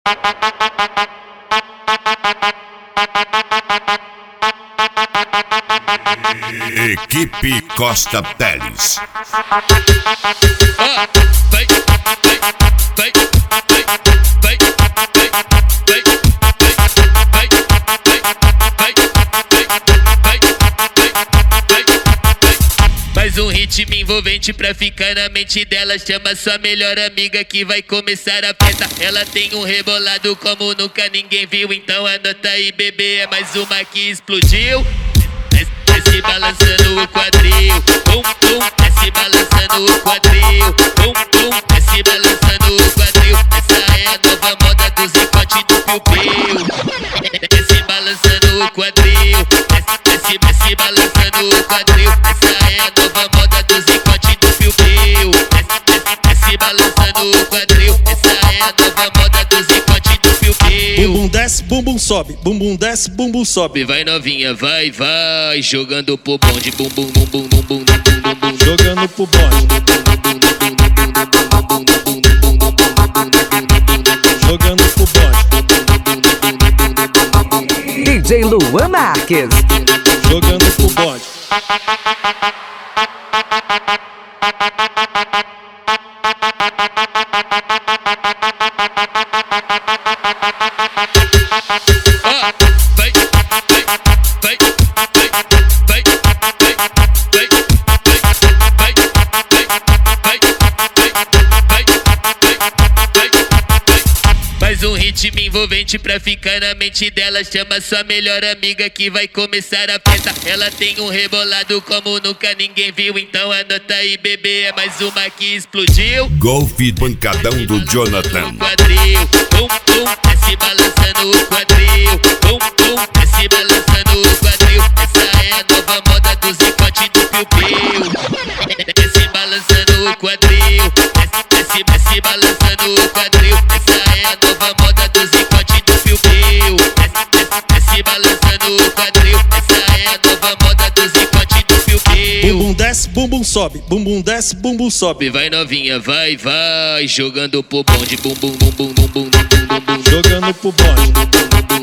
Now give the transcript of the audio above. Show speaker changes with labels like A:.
A: Equipe Costa Teles.
B: Mais um ritmo envolvente pra ficar na mente dela. Chama sua melhor amiga que vai começar a festa. Ela tem um rebolado como nunca ninguém viu. Então anota aí, bebê, é mais uma que explodiu. Desce balançando o quadril, bum bum, desce balançando o quadril, bum bum, desce balançando o quadril. Essa é a nova moda do zicote do piu-piu. Desce balançando o quadril, desce balançando o quadril. Essa é a nova moda do zicote do piu-piu. Desce balançando o quadril. Essa é a nova moda do zicote do piu-piu.
C: Bumbum desce, bumbum sobe, bumbum desce, bumbum sobe.
B: Vai novinha, vai, vai, jogando pro bonde, bumbum, bumbum, bumbum, bumbum, bumbum,
C: jogando pro bonde, jogando pro bonde.
D: DJ Luan Marques,
C: jogando pro bonde.
B: Mais um ritmo envolvente pra ficar na mente dela. Chama sua melhor amiga que vai começar a festa. Ela tem um rebolado como nunca ninguém viu. Então anota aí, bebê, é mais uma que explodiu.
A: Golfe pancadão do Jonathan.
B: Quadril, bum bum, desce balançando o quadril, bum bum, desce balançando o quadril. Essa é a nova moda do zicote do piu-piu. Desce balançando o quadril, desce balançando o quadril. Essa é a nova moda do zicote do piu-piu. Desce balançando o quadril. Essa é a nova moda do zicote do piu-piu.
C: Bumbum desce, bumbum sobe, bumbum desce, bumbum sobe.
B: Vai novinha, vai, vai, jogando pro bonde, bumbum, bumbum, bumbum, bumbum, bumbum,
C: jogando pro bonde.